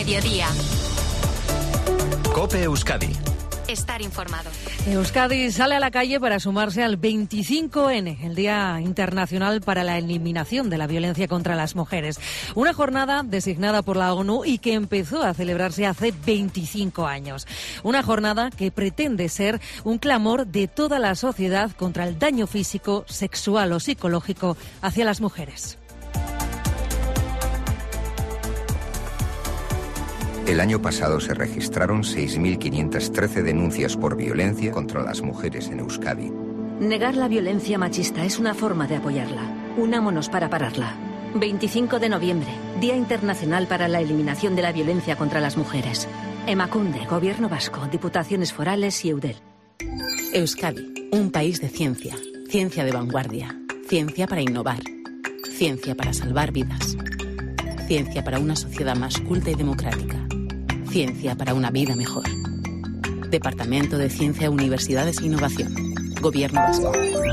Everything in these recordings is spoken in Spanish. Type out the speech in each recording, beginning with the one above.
mediodía. COPE Euskadi. Estar informado. Euskadi sale a la calle para sumarse al 25N, el Día Internacional para la Eliminación de la Violencia contra las Mujeres. Una jornada designada por la ONU y que empezó a celebrarse hace 25 años. Una jornada que pretende ser un clamor de toda la sociedad contra el daño físico, sexual o psicológico hacia las mujeres. El año pasado se registraron 6.513 denuncias por violencia contra las mujeres en Euskadi. Negar la violencia machista es una forma de apoyarla. Unámonos para pararla. 25 de noviembre, Día Internacional para la Eliminación de la Violencia contra las Mujeres. Emakunde, Gobierno Vasco, Diputaciones Forales y Eudel. Euskadi, un país de ciencia. Ciencia de vanguardia. Ciencia para innovar. Ciencia para salvar vidas. Ciencia para una sociedad más culta y democrática. Ciencia para una vida mejor. Departamento de Ciencia, Universidades e Innovación. Gobierno Vasco.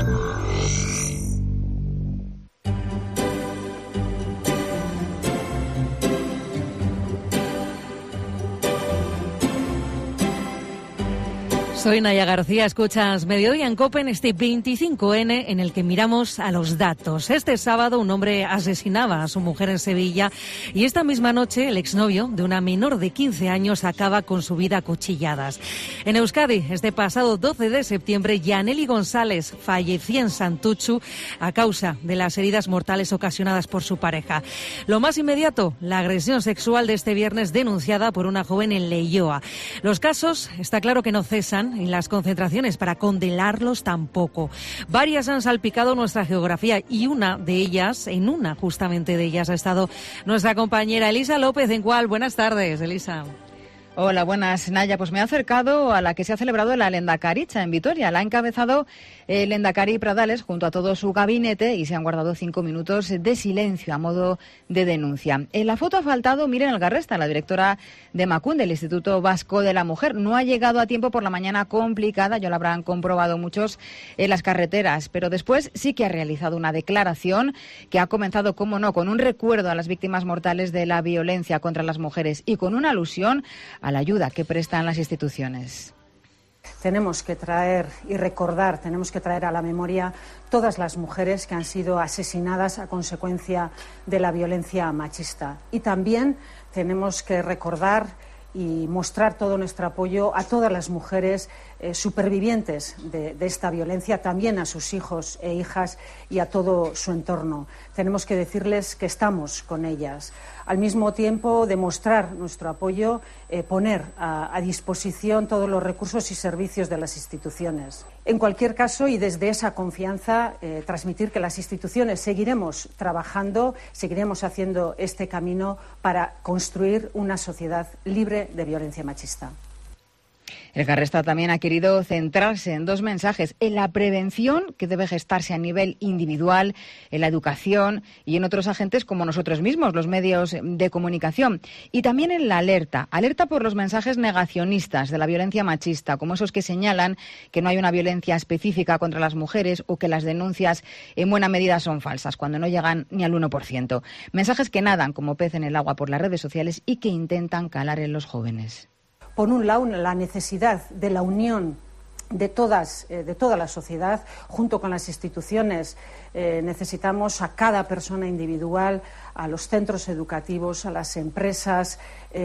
Soy Naya García, escuchas Mediodía en COPE en este 25N en el que miramos a los datos. Este sábado un hombre asesinaba a su mujer en Sevilla y esta misma noche el exnovio de una menor de 15 años acaba con su vida a cuchilladas. En Euskadi, este pasado 12 de septiembre, Yaneli González falleció en Santuchu a causa de las heridas mortales ocasionadas por su pareja. Lo más inmediato, la agresión sexual de este viernes denunciada por una joven en Leioa. Los casos, está claro que no cesan, y las concentraciones para condenarlos tampoco. Varias han salpicado nuestra geografía y una justamente de ellas ha estado nuestra compañera Elisa López en Cual. Buenas tardes, Elisa. Hola, buenas, Naya. Pues me he acercado a la que se ha celebrado la Lehendakaritza en Vitoria. La ha encabezado el Lehendakari Pradales junto a todo su gabinete y se han guardado 5 minutos de silencio a modo de denuncia. En la foto ha faltado Miren Elgarresta, la directora de Emakunde, el Instituto Vasco de la Mujer. No ha llegado a tiempo por la mañana complicada, ya lo habrán comprobado muchos en las carreteras, pero después sí que ha realizado una declaración que ha comenzado, cómo no, con un recuerdo a las víctimas mortales de la violencia contra las mujeres y con una alusión a la ayuda que prestan las instituciones. Tenemos que traer y recordar, tenemos que traer a la memoria todas las mujeres que han sido asesinadas a consecuencia de la violencia machista. Y también tenemos que recordar y mostrar todo nuestro apoyo a todas las mujeres supervivientes de esta violencia, también a sus hijos e hijas y a todo su entorno. Tenemos que decirles que estamos con ellas. Al mismo tiempo, demostrar nuestro apoyo, poner a disposición todos los recursos y servicios de las instituciones. En cualquier caso, y desde esa confianza, transmitir que las instituciones seguiremos trabajando, seguiremos haciendo este camino para construir una sociedad libre de violencia machista. Elgarresta también ha querido centrarse en 2 mensajes: en la prevención, que debe gestarse a nivel individual, en la educación y en otros agentes como nosotros mismos, los medios de comunicación. Y también en la alerta por los mensajes negacionistas de la violencia machista, como esos que señalan que no hay una violencia específica contra las mujeres o que las denuncias en buena medida son falsas, cuando no llegan ni al 1%. Mensajes que nadan como pez en el agua por las redes sociales y que intentan calar en los jóvenes. Por un lado, la necesidad de la unión de toda la sociedad, junto con las instituciones. Necesitamos a cada persona individual, a los centros educativos, a las empresas,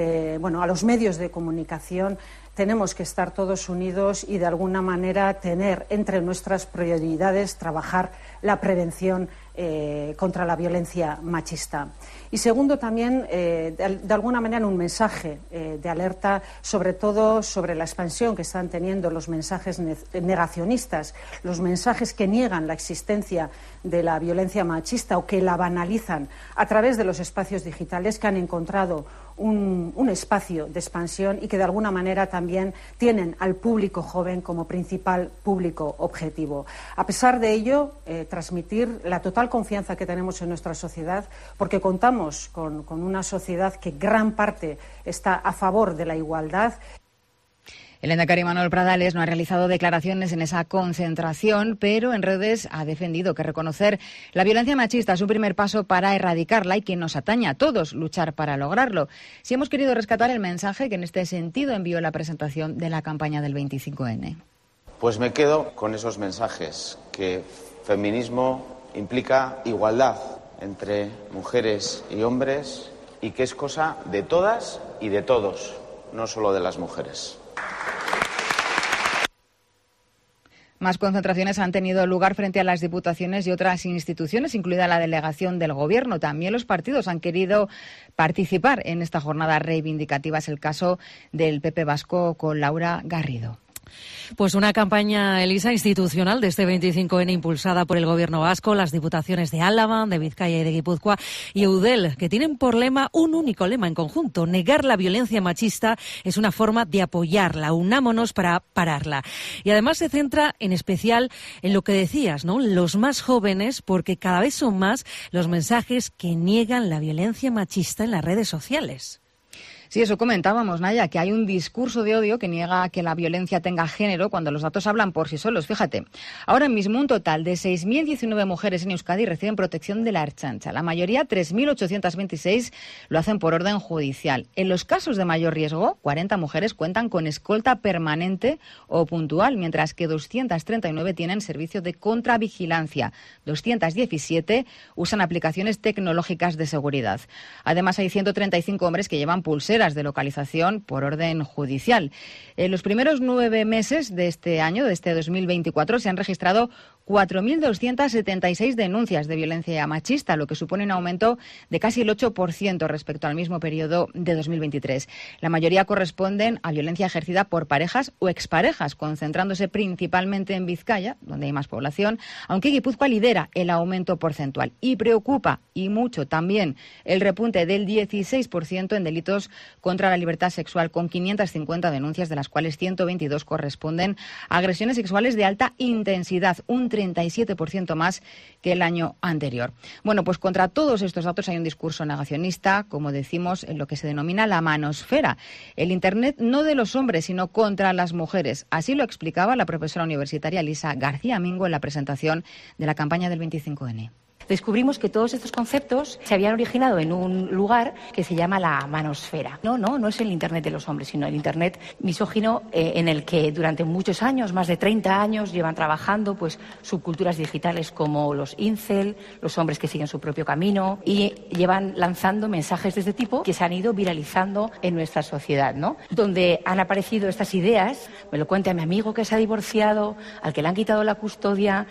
a los medios de comunicación. Tenemos que estar todos unidos y, de alguna manera, tener entre nuestras prioridades trabajar la prevención contra la violencia machista. Y segundo, también, de alguna manera, un mensaje de alerta, sobre todo sobre la expansión que están teniendo los mensajes negacionistas, los mensajes que niegan la existencia de la violencia machista o que la banalizan a través de los espacios digitales, que han encontrado un espacio de expansión y que de alguna manera también tienen al público joven como principal público objetivo. A pesar de ello, transmitir la total confianza que tenemos en nuestra sociedad, porque contamos con una sociedad que gran parte está a favor de la igualdad. El lehendakari Manuel Pradales no ha realizado declaraciones en esa concentración, pero en redes ha defendido que reconocer la violencia machista es un primer paso para erradicarla y que nos atañe a todos luchar para lograrlo. Sí hemos querido rescatar el mensaje que en este sentido envió la presentación de la campaña del 25N. Pues me quedo con esos mensajes, que feminismo implica igualdad entre mujeres y hombres y que es cosa de todas y de todos, no solo de las mujeres. Más concentraciones han tenido lugar frente a las diputaciones y otras instituciones, incluida la delegación del Gobierno. También los partidos han querido participar en esta jornada reivindicativa. Es el caso del PP vasco con Laura Garrido. Pues una campaña, Elisa, institucional de este 25N impulsada por el Gobierno vasco, las diputaciones de Álava, de Vizcaya y de Guipúzcoa y Eudel, que tienen por lema un único lema en conjunto: negar la violencia machista es una forma de apoyarla, unámonos para pararla. Y además se centra en especial en lo que decías, ¿no? Los más jóvenes, porque cada vez son más los mensajes que niegan la violencia machista en las redes sociales. Sí, eso comentábamos, Naya, que hay un discurso de odio que niega que la violencia tenga género cuando los datos hablan por sí solos. Fíjate, ahora mismo un total de 6.019 mujeres en Euskadi reciben protección de la Ertzaintza. La mayoría, 3.826, lo hacen por orden judicial. En los casos de mayor riesgo, 40 mujeres cuentan con escolta permanente o puntual, mientras que 239 tienen servicio de contravigilancia. 217 usan aplicaciones tecnológicas de seguridad. Además, hay 135 hombres que llevan pulseras de localización por orden judicial. En los primeros 9 meses de este año, de este 2024, se han registrado 4.276 denuncias de violencia machista, lo que supone un aumento de casi el 8% respecto al mismo periodo de 2023. La mayoría corresponden a violencia ejercida por parejas o exparejas, concentrándose principalmente en Vizcaya, donde hay más población, aunque Guipúzcoa lidera el aumento porcentual. Y preocupa, y mucho también, el repunte del 16% en delitos contra la libertad sexual, con 550 denuncias, de las cuales 122 corresponden a agresiones sexuales de alta intensidad, un 37% más que el año anterior. Bueno, pues contra todos estos datos hay un discurso negacionista, como decimos, en lo que se denomina la manosfera. El Internet no de los hombres, sino contra las mujeres. Así lo explicaba la profesora universitaria Elisa García Mingo en la presentación de la campaña del 25N. Descubrimos que todos estos conceptos se habían originado en un lugar que se llama la manosfera. No es el Internet de los hombres, sino el Internet misógino en el que durante muchos años, más de 30 años, llevan trabajando pues subculturas digitales como los incel, los hombres que siguen su propio camino, y llevan lanzando mensajes de este tipo que se han ido viralizando en nuestra sociedad, ¿no? Donde han aparecido estas ideas, me lo cuenta mi amigo que se ha divorciado, al que le han quitado la custodia.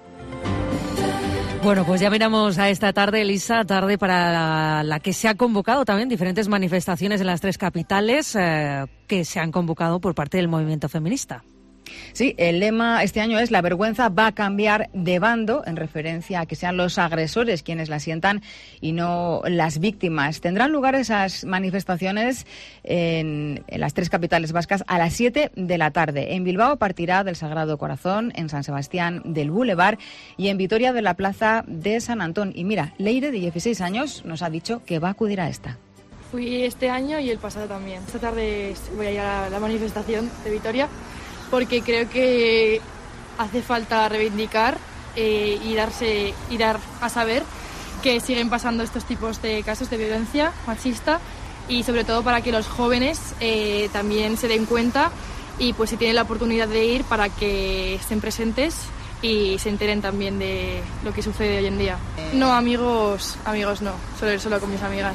Bueno, pues ya miramos a esta tarde, Elisa, tarde para la que se ha convocado también diferentes manifestaciones en las 3 capitales que se han convocado por parte del movimiento feminista. Sí, el lema este año es "La vergüenza va a cambiar de bando", en referencia a que sean los agresores quienes la sientan y no las víctimas. Tendrán lugar esas manifestaciones en las 3 capitales vascas a las 7 de la tarde. En Bilbao partirá del Sagrado Corazón, en San Sebastián del Boulevard y en Vitoria de la Plaza de San Antón. Y mira, Leire, de 16 años, nos ha dicho que va a acudir a esta. Fui este año y el pasado también. Esta tarde voy a ir a la manifestación de Vitoria, porque creo que hace falta reivindicar y dar a saber que siguen pasando estos tipos de casos de violencia machista, y sobre todo para que los jóvenes también se den cuenta y pues si tienen la oportunidad de ir, para que estén presentes y se enteren también de lo que sucede hoy en día. No, amigos no, suelo ir solo con mis amigas.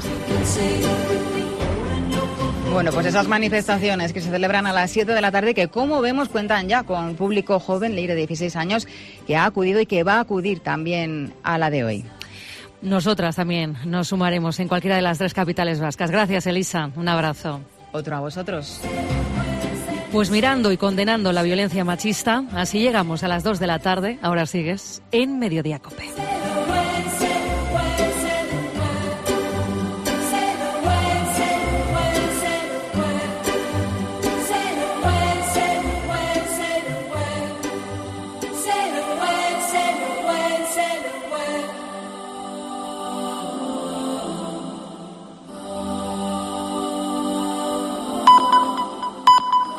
Bueno, pues esas manifestaciones que se celebran a las 7 de la tarde, que como vemos cuentan ya con público joven, Leire, de 16 años, que ha acudido y que va a acudir también a la de hoy. Nosotras también nos sumaremos en cualquiera de las 3 capitales vascas. Gracias, Elisa. Un abrazo. Otro a vosotros. Pues mirando y condenando la violencia machista, así llegamos a las 2 de la tarde. Ahora sigues en Mediodía COPE.